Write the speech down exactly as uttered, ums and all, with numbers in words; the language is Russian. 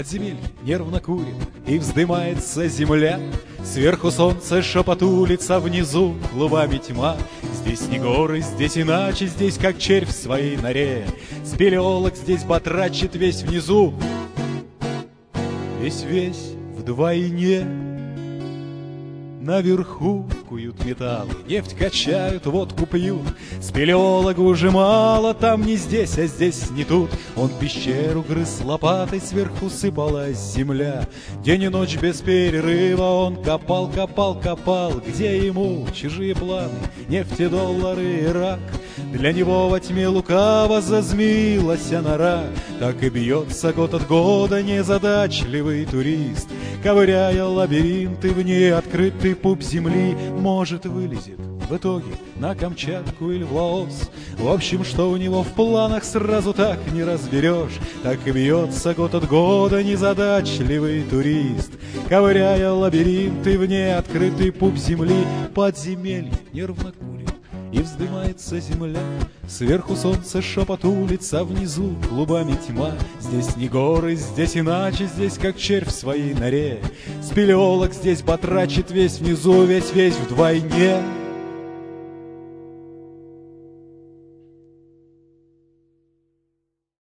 подземелье нервно курит, и вздымается земля. Сверху солнце шепотулится, внизу клубами тьма. Здесь не горы, здесь иначе, здесь как червь в своей норе. Спелеолог здесь батрачит весь внизу, весь-весь вдвойне. Наверху куют металлы, нефть качают, водку пьют. Спелеологу уже мало, там не здесь, а здесь не тут. Он пещеру грыз лопатой, сверху сыпалась земля. День и ночь без перерыва он копал, копал, копал. Где ему чужие планы, нефти, доллары и рак? Для него во тьме лукаво зазмеилась нора. Так и бьется год от года незадачливый турист, ковыряя лабиринты в неоткрытый пуп земли. Может, вылезет в итоге на Камчатку или в Лаос. В общем, что у него в планах, сразу так не разберешь. Так и бьется год от года незадачливый турист, ковыряя лабиринты в неоткрытый пуп земли. Подземелье нервно курит, и вздымается земля. Сверху солнце шепотулится, внизу клубами тьма. Здесь не горы, здесь иначе, здесь как червь в своей норе. Спелеолог здесь батрачит весь внизу, весь-весь вдвойне.